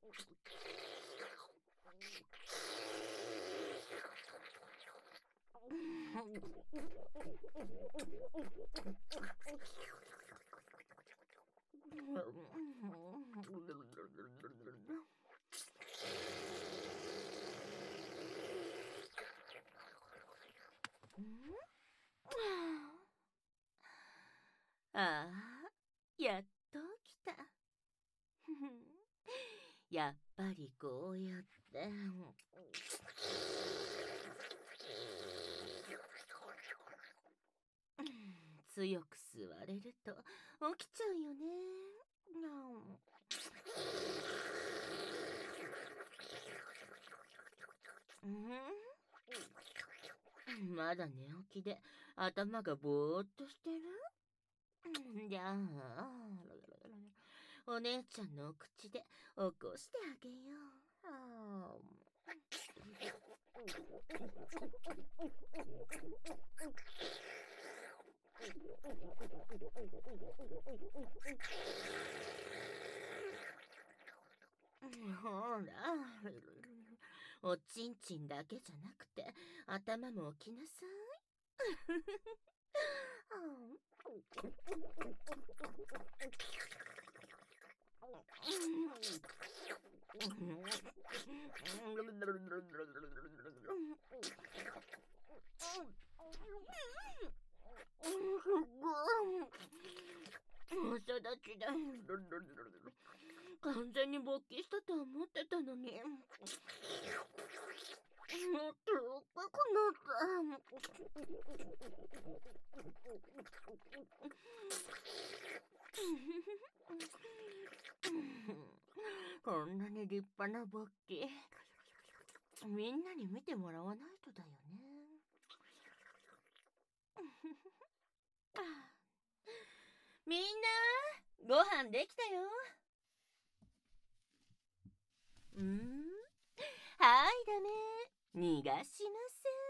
ああ、やっと来た。やっぱりこうやって。強く吸われると起きちゃうよね。まだ寝起きで頭がぼーっとしてる。じゃあお姉ちゃんのお口で起こしてあげよう。ほら、おちんちんだけじゃなくて頭も起きなさい。朝立ちだ。完全に勃起したと思ってたのに。もっと深くなった。こんなに立派な勃起、みんなに見てもらわないとだよね。みんな、ご飯できたよ。はい、ダメ。逃がしません。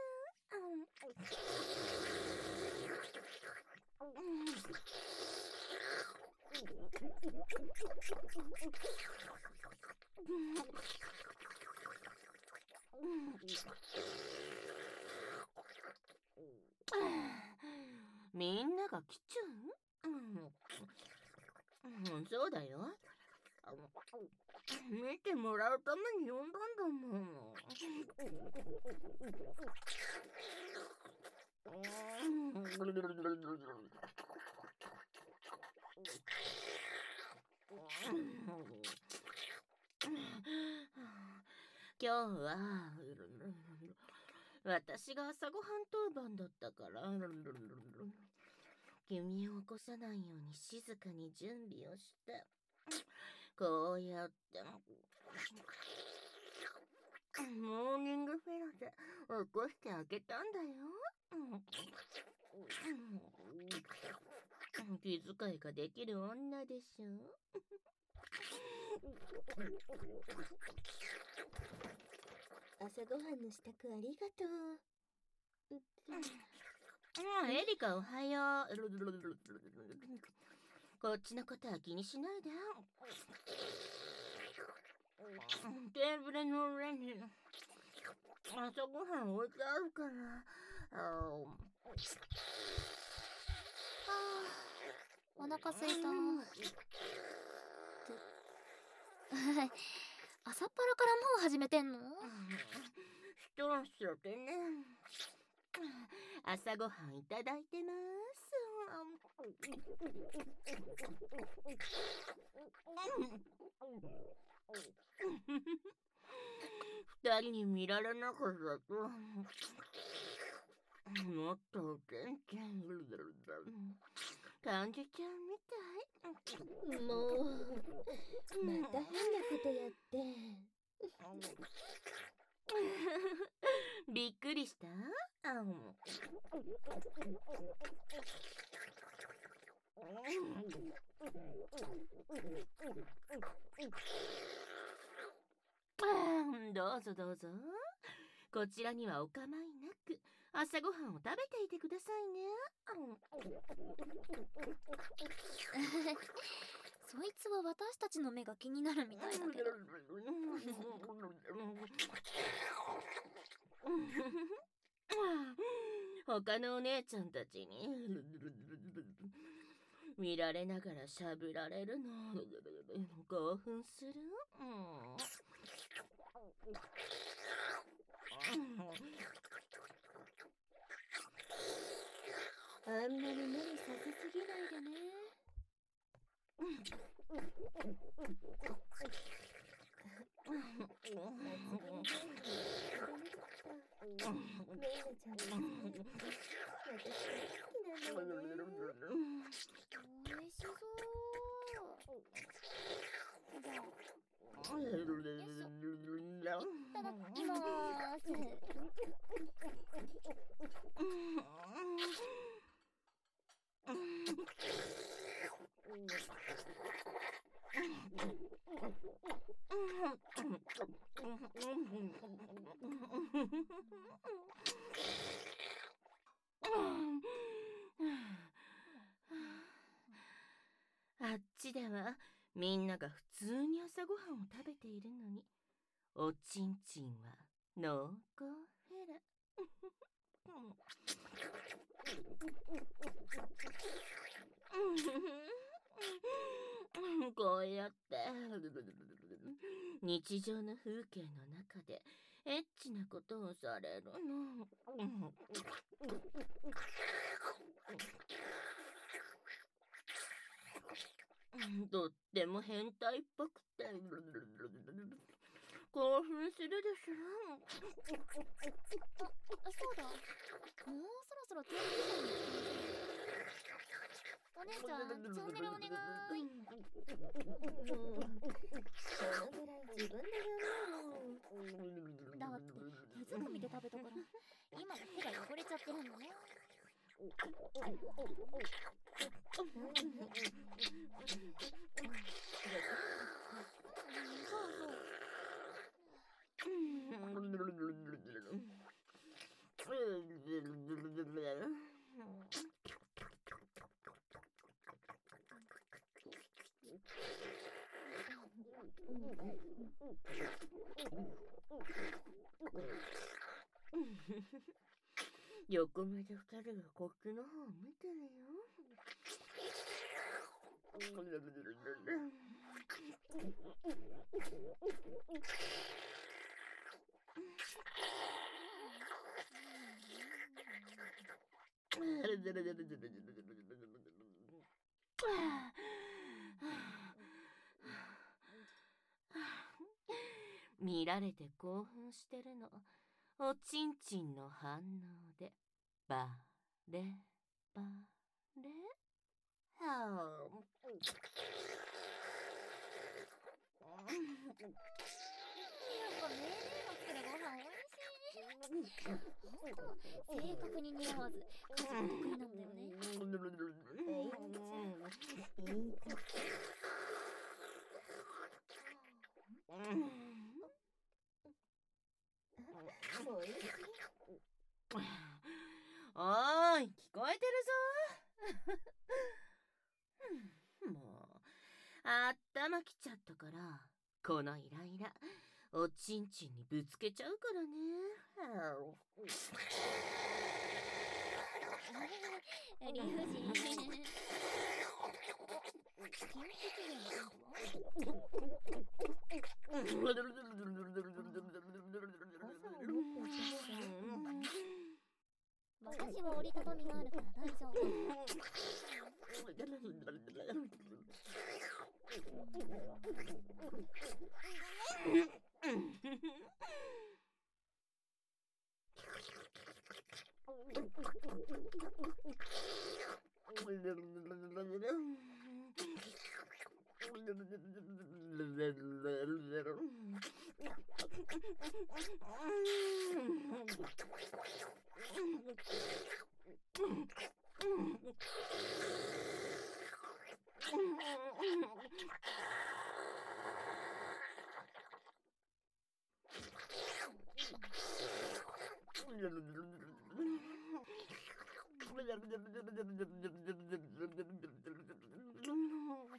みんなが来ちゃう？そうだよ。見てもらうために呼んだんだもん。今日は私が朝ごはん当番だったから君を起こさないように静かに準備をしてこうやってモーニングフェラで起こしてあげたんだよ。気遣いができる女でしょ。 朝ごはんの支度ありがとう。 エリカおはよう。こっちのことは気にしないで。テーブルの上に朝ごはん置いてあるから。 お腹すいた。朝っぱらからもう始めてんの？ 一足でね。朝ごはんいただいてます。二人に見られなかったともっと元気感じちゃうみたい。 もうまた変なことやって。 びっくりした？どうぞどうぞ。こちらにはお構いなく朝ごはんを食べていてくださいね。 そいつは私たちの目が気になるみたいだけど。 他のお姉ちゃんたちに見られながらしゃぶられるの興奮する。 あんまり無理させすぎないでね。 あっちではみんなが普通に朝ごはんを食べているのに、おちんちんは濃厚フェラ。こうやって日常の風景の中でエッチなことをされるの。とっても変態っぽくて興奮するでしょ。 そうだ、もうそろそろ天気予報に行ってみる。お姉ちゃん、チャンネルお願い。 そのぐらい自分でやんなよ。 だって手づかみで食べたから今も手が汚れちゃってるんだね。 横目で二人がこっちの方を見てるよ。見られて興奮してるの、おちんちんの反応でバレバレ。 正確に似合わず家事が得意なんだよね。 おーい、聞こえてるぞ。もう頭きちゃったから、このイライラおちんちんにぶつけちゃうからね。 理不尽。私は折りたたみがあるから大丈夫。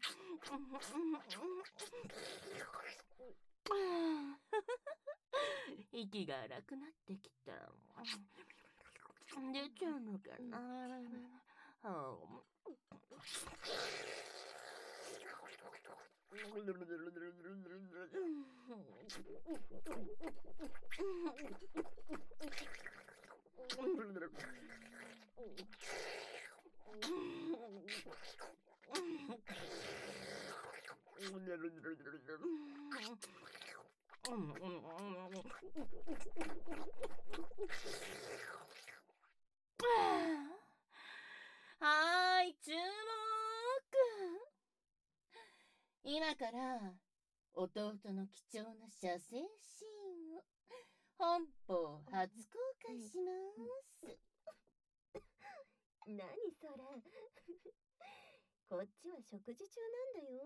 息が荒くなってきた。出ちゃうのかな。はーい、注目。今から弟の貴重な射精シーンを本邦初公開します。 何それ。こっちは食事中なんだよ。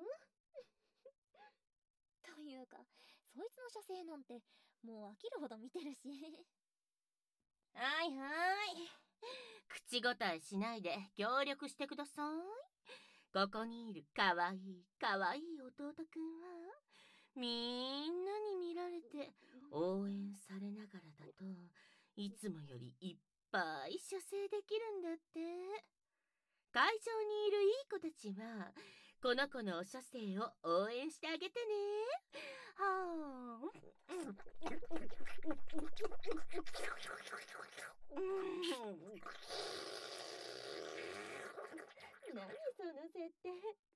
というか、そいつの射精なんてもう飽きるほど見てるし。 はいはい。口答えしないで協力してください。ここにいるかわいいかわいい弟くんはみんなに見られて応援されながらだといつもよりいっぱい射精できるんだって。会場にいるいい子たちはこの子のお射精を応援してあげてね。はあ。 何その設定。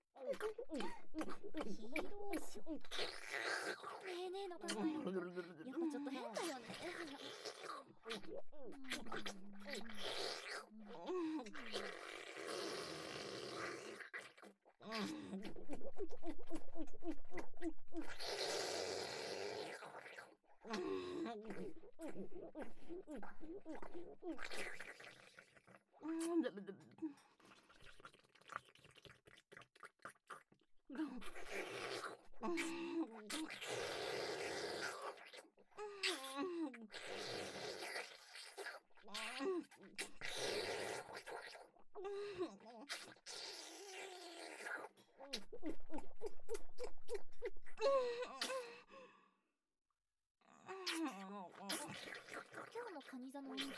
ヒーローショー。ねえねえの考えるとやっぱちょっと変だよね。今日のカニ座の運勢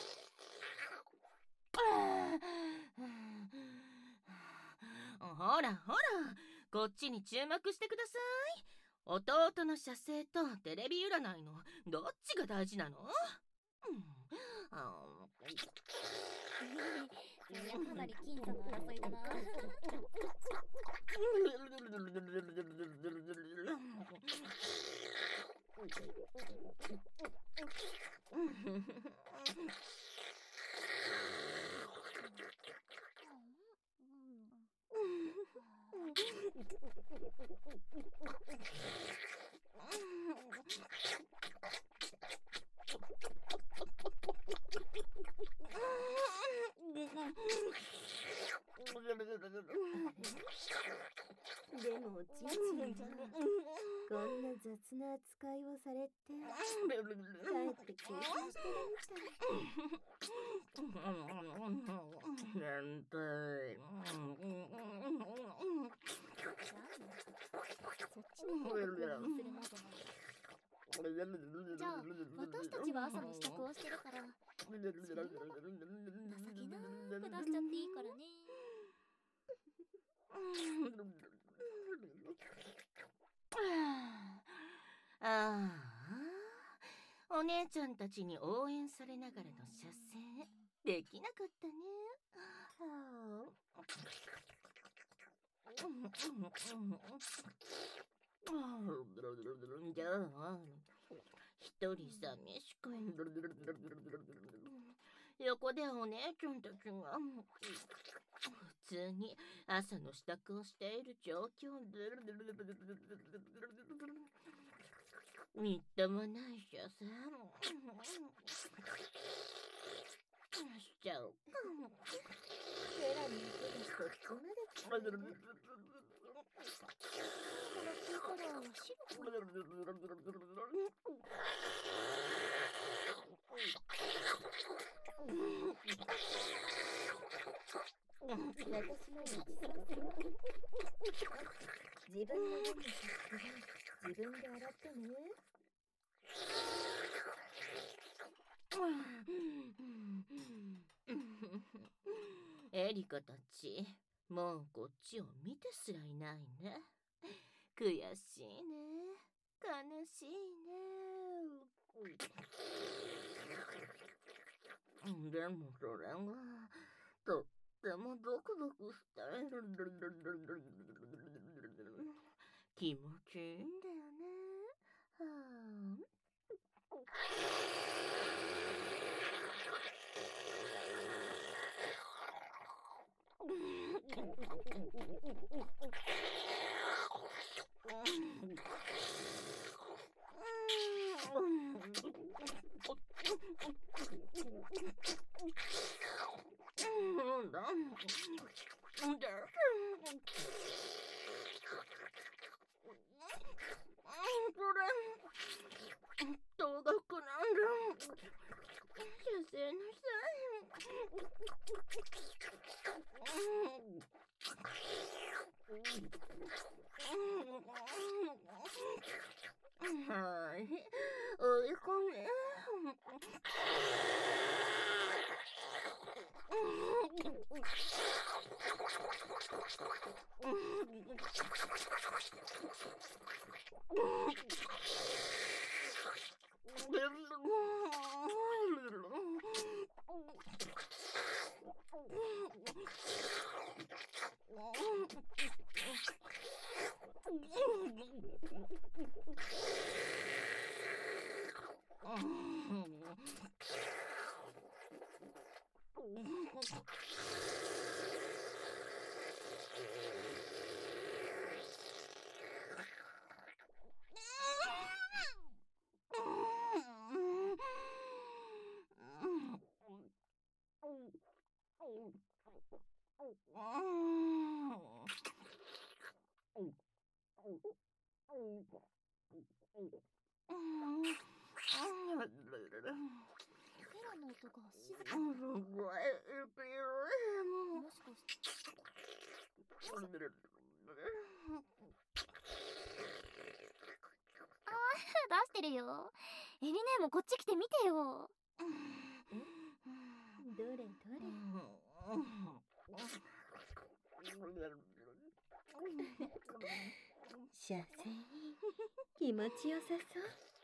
はほらほら、こっちに注目してください。弟の射精とテレビ占いのどっちが大事なの？ そりゃかなり僅差の争いだな。 でもちんちんはこんな雑な扱いをされてかえって興奮してるみたい。 そっちの方が興奮するなど。じゃあ私たちは朝の支度をしてるからそれなら情けなく出しちゃっていいからね。 ああ、お姉ちゃんたちに応援されながらの射精できなかったね。じゃあ一人寂しく横でお姉ちゃんたちが普通に朝の支度をしている状況みっともないしゃさしちゃおうか。 ヘラの音がこっちまで来たね。 から白く私の日常生活。自分の家に自分で洗ってね。 エリカたち、もうこっちを見てすらいないね。悔しいね。悲しいね。でもそれがとってもゾクゾクして気持ちいいんだよね。は動画くなんだ。先生のはい、追い込め。 ペラの音が静かに。もしかして。出してるよ。エリネもこっち来て見てよ。 どれどれ。射精気持ちよさそう。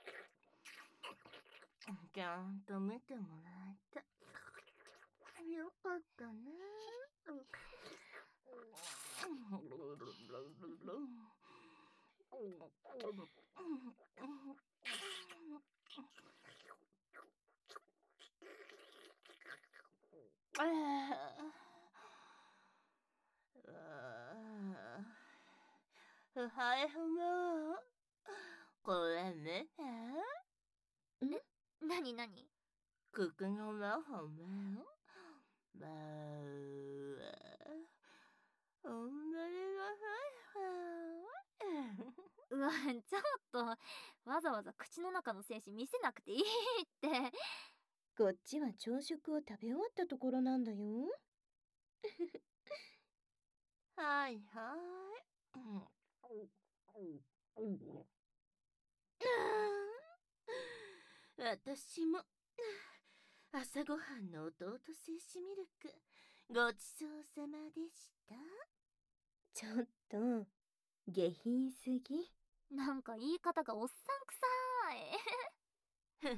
ちゃんと見てもらえた。よかったね。はいふもこれね。 なになに。 ここが魔法めまあおんまりうわ、ちょっとわざわざ口の中の精子見せなくていいって。 こっちは朝食を食べ終わったところなんだよ。 はいはい。私も朝ごはんの弟精子ミルクごちそうさまでした。 ちょっと下品すぎ。 なんか言い方がおっさんくさい。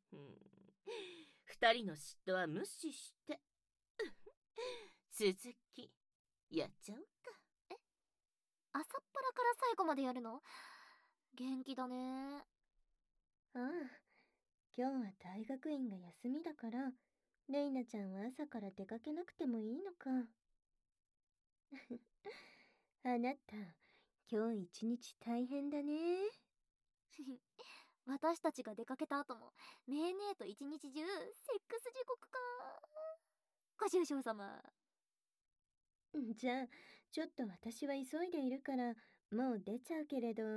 二人の嫉妬は無視して続きやっちゃおうか。 朝っぱらから最後までやるの？元気だね。 ああ、今日は大学院が休みだからレイナちゃんは朝から出かけなくてもいいのか。あなた今日一日大変だね。 私たちが出かけた後もメーネーと一日中セックス地獄か。ご愁傷様。 じゃあちょっと私は急いでいるからもう出ちゃうけれど、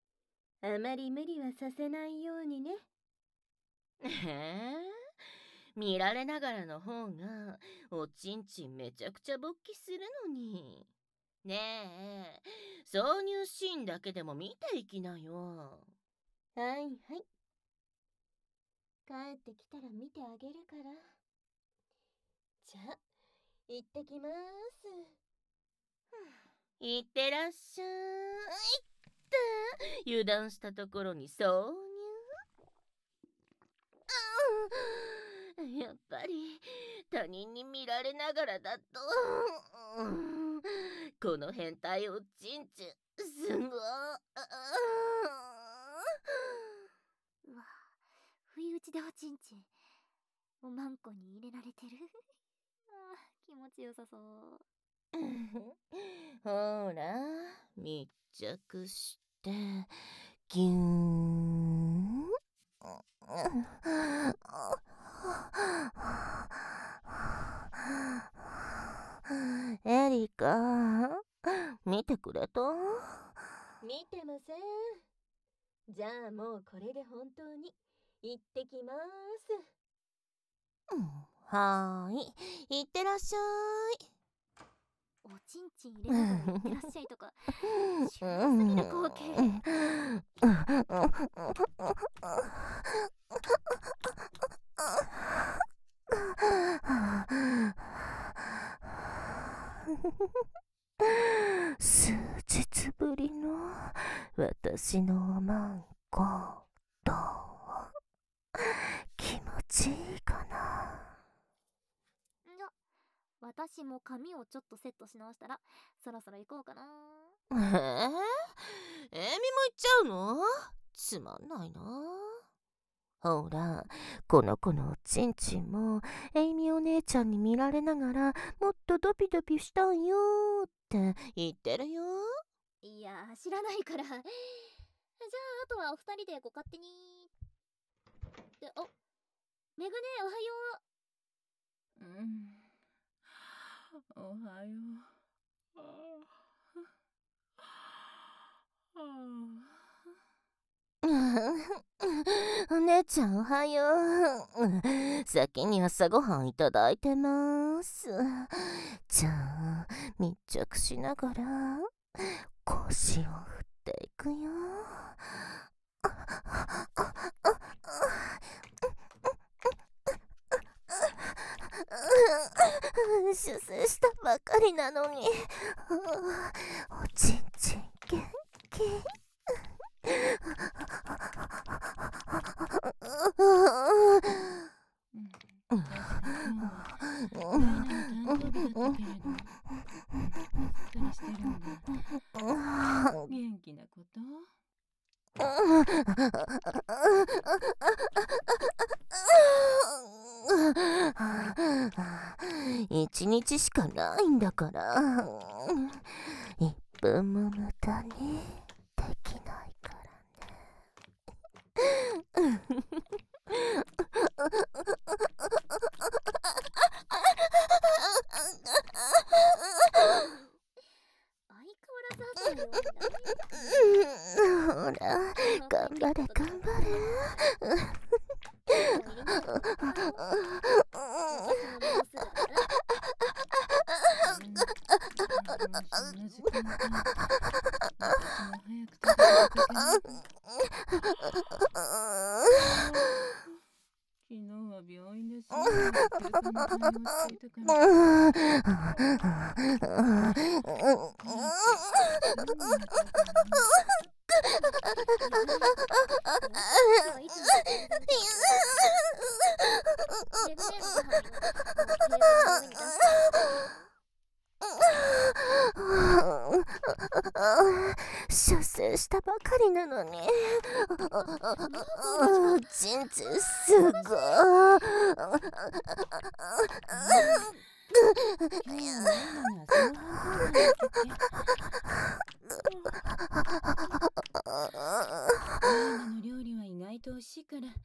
あまり無理はさせないようにね。 見られながらの方がおちんちんめちゃくちゃ勃起するのに。ねえ、挿入シーンだけでも見ていきなよ。 はいはい。帰ってきたら見てあげるから。じゃあ、行ってきます。 いってらっしゃい。油断したところに挿入。やっぱり他人に見られながらだと、この変態おちんちんすごい。 うわ、不意打ちでおちんちんおまんこに入れられてる。あー、気持ちよさそう。 ほら、密着してギューン。エリカ、見てくれた？ 見てません。じゃあもうこれで本当に行ってきます。 はーい、いってらっしゃい。 おちんちん入れながら行ってらっしゃいとか、シューすぎる光景。 数日ぶりの私のおまんこ、どう？気持ちいいかな？ じゃ、私も髪をちょっとセットし直したらそろそろ行こうかな。 エミも行っちゃうの？つまんないな。ほら、この子のおちんちんもエイミお姉ちゃんに見られながらもっとドピドピしたいよって言ってるよ。 いや、知らないから。じゃあ、あとはお二人でご勝手に。で、あ、めぐね、おはよう。おはよう。お姉ちゃんおはよう。先に朝ごはんいただいてます。じゃあ密着しながら腰を振っていくよ。出世したばかりなのにおちんちん元気。元気なこと？一日しかないんだから1分も無駄にできないからね。 相変わらず朝は弱いな。 ほら、頑張れ頑張れ。昨日は病院ですぐに対応していたから出世したばかりなのにちんちんすごい。の料理は意外と美味しいから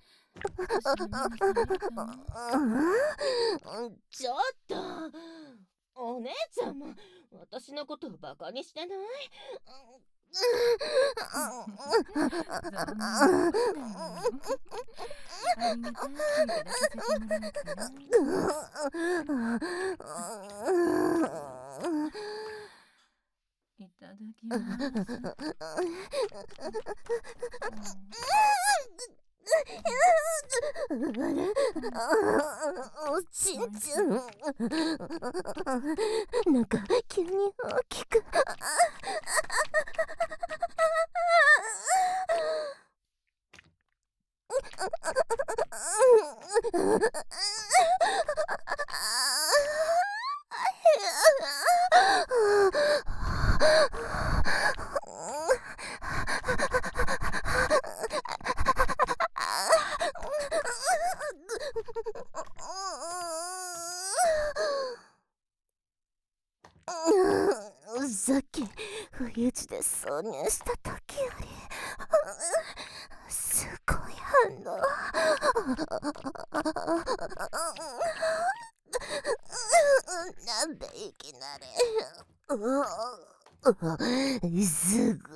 ちょっとお姉ちゃんも私のことをバカにしてない？ いただきます。 おちんちゃん、なんか急に大きく。さっき不意打ちで挿入した時よりすごい反応。なんでいきなりすご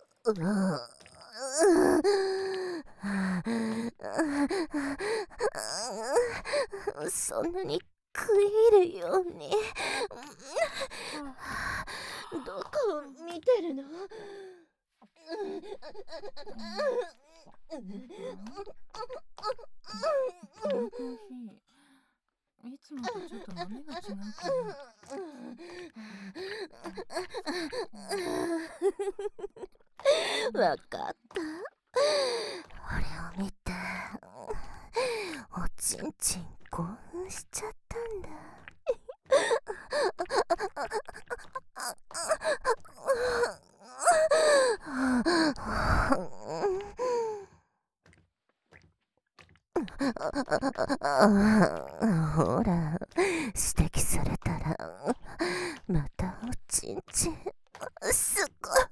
い。そんなに食い入るようにどこを見てるの？ このコーヒー、いつもとちょっと豆が違うかな。わかった。俺を見ておちんちん興奮しちゃったんだ。ほら、指摘されたらまたおちんちんすごい。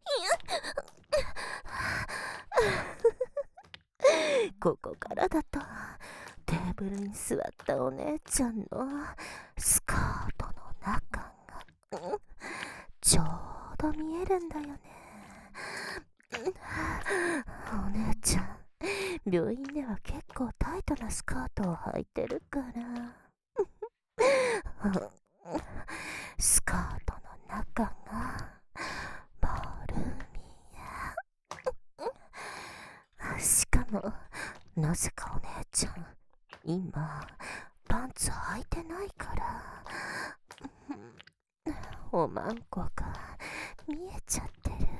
ここからだとテーブルに座ったお姉ちゃんのスカートの中がちょうど見えるんだよね。お姉ちゃん、病院では結構タイトなスカートを履いてるからスカートの中が丸見え。しかもなぜかお姉ちゃん今パンツ履いてないからおまんこが見えちゃってる。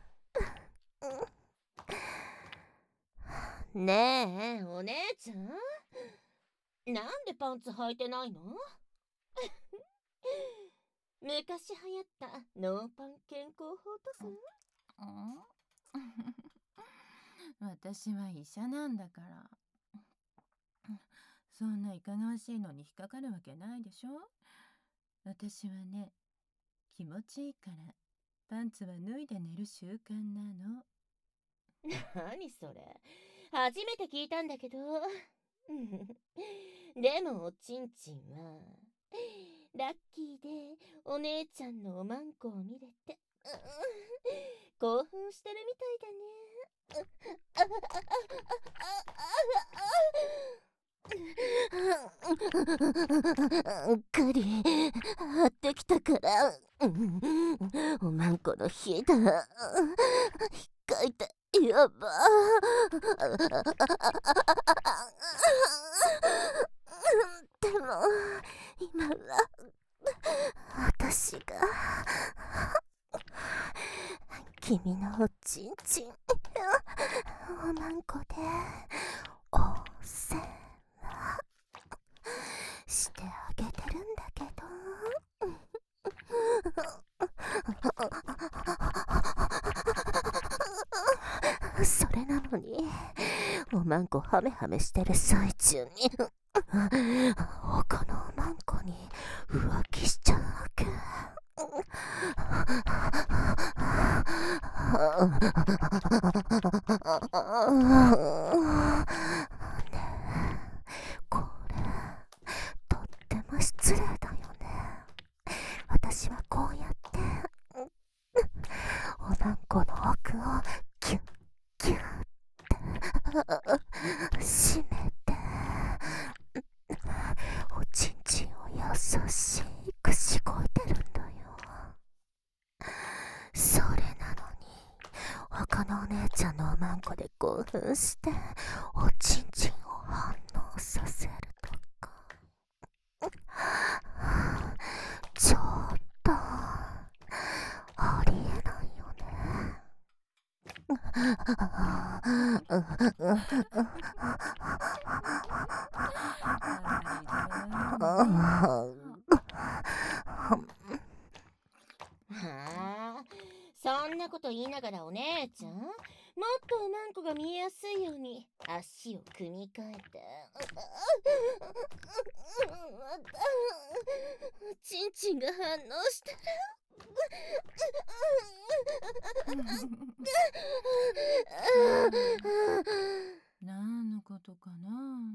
ねえ、お姉ちゃん、なんでパンツ履いてないの？昔流行ったノーパン健康法とか。私は医者なんだから。そんないかがわしいのに引っかかるわけないでしょ。私はね、気持ちいいからパンツは脱いで寝る習慣なの。何それ、初めて聞いたんだけど。でもおちんちんはラッキーでお姉ちゃんのおまんこを見れて興奮してるみたいだね。 ガリ張ってきたからおまんこの火だ。引っかいてやば。でも今は私が君のおちんちんおまんこでお世話してあげてるんだけどそれなのにおまんこハメハメしてる最中に他のおまんこに浮気しちゃうわけ。ねえ、これとっても失礼だよね。私はこうやっておまんこしておちんちんを反応させるとか。ちょっとありえないよね。 はあ、そんなこと言いながらお姉ちゃん、もっとおまんこが見えやすいように足を組み替えて。ちんちんが反応してる。 何のことかな。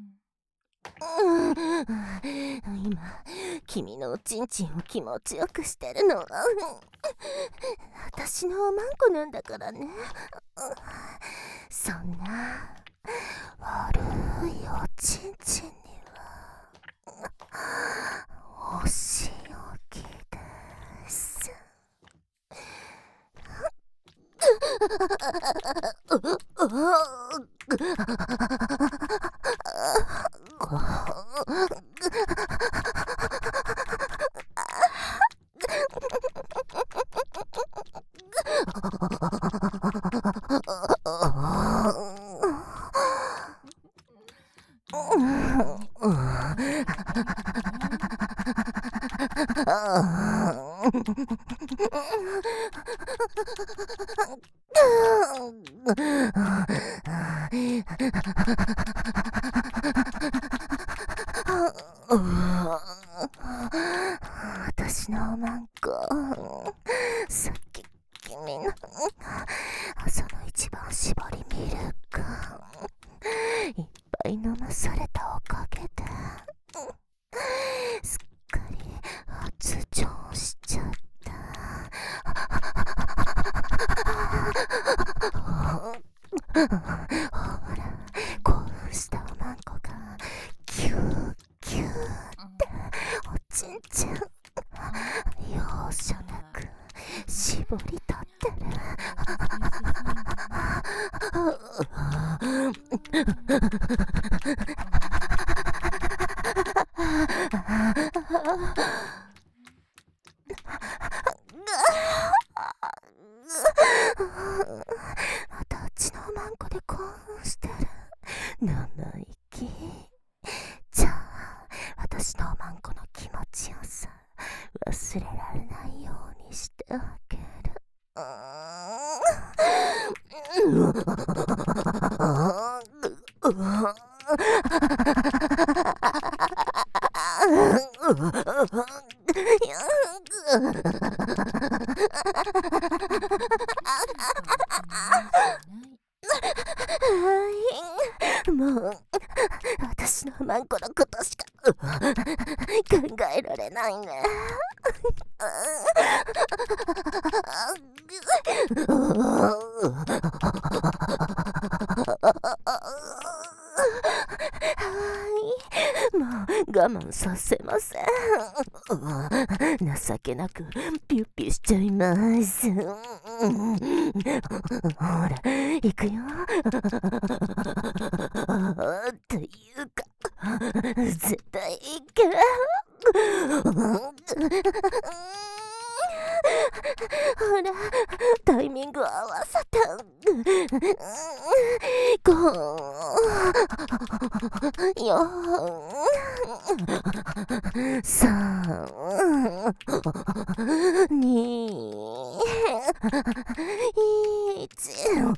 今君のおちんちんを気持ちよくしてるのは私のおまんこなんだからね。そんな悪いおちんちんにはお仕置きです。私のおまんこ、さっき君の朝の一番搾りミルクいっぱい飲まされたおかげですっかり発情しちゃった。ほら、興奮したおまんこがキューキューっておちんちん容赦なく絞り取ってる。またうちのおまんこで興奮してる。生意気。じゃあ私のおまんこの気持ちよさ忘れられないようにしてあげる。もう私のマンコのことしか考えられないね。もう我慢させません。情けなくピュッピュしちゃいます。ほら行くよ。というか絶対行け。ほらタイミングを合わせた。5、4、3、2、1、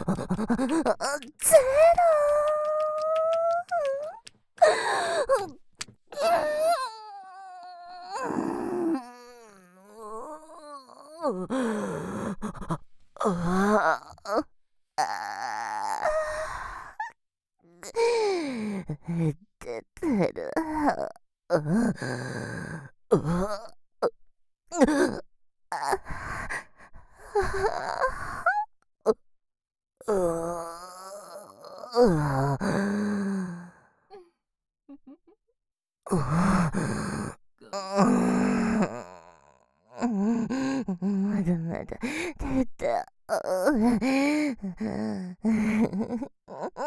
出てる。まだまだ出た。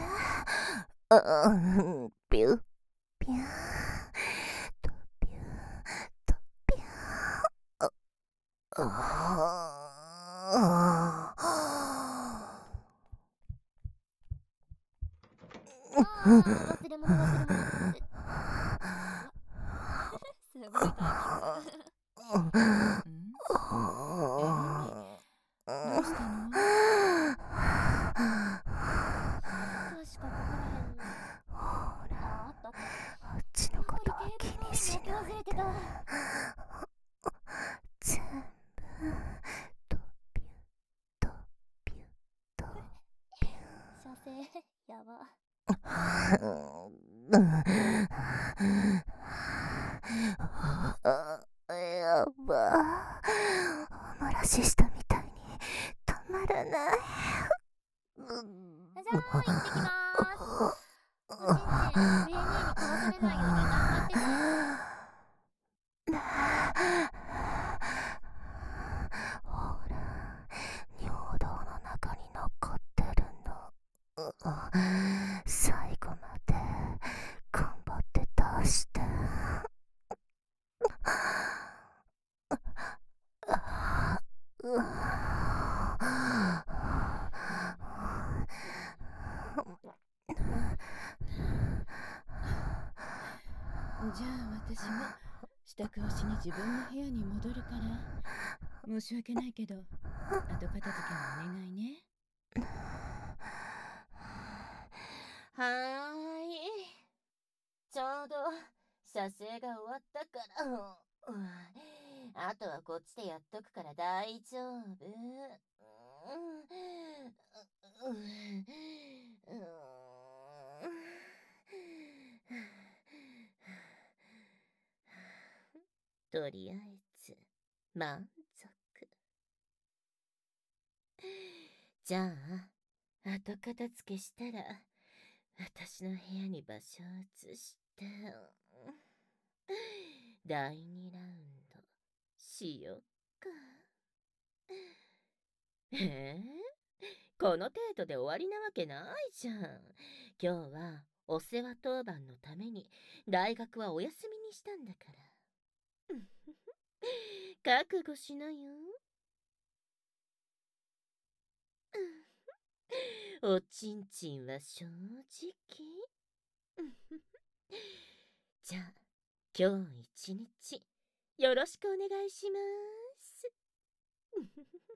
ピュピュとピュとピュ忘れ物忘れ物。すごいタイミング。 どうしたの？ 確かここら辺。あったあった。 あっちのことは気にしやっぱりテーブルの上に置き忘れてた。 全部とピュとピュと射精やば。 やば。お漏らししたみたいに止まらない。 じゃあ行ってきまーす。おちんちん、ねえねえに壊されないように頑張ってね。 ほら、尿道の中に残ってるの。最後まで頑張って出して。 じゃあ私も支度をしに自分の部屋に戻るから。申し訳ないけど、後片付けのお願いね。 はーい。ちょうど射精が終わったから、あとはこっちでやっとくから大丈夫。とりあえず満足。じゃあ後片付けしたら私の部屋に場所を移して第2ラウンドしよっか。この程度で終わりなわけないじゃん。今日はお世話当番のために大学はお休みにしたんだから。覚悟しなよ。おちんちんは正直。じゃあ今日一日よろしくお願いします。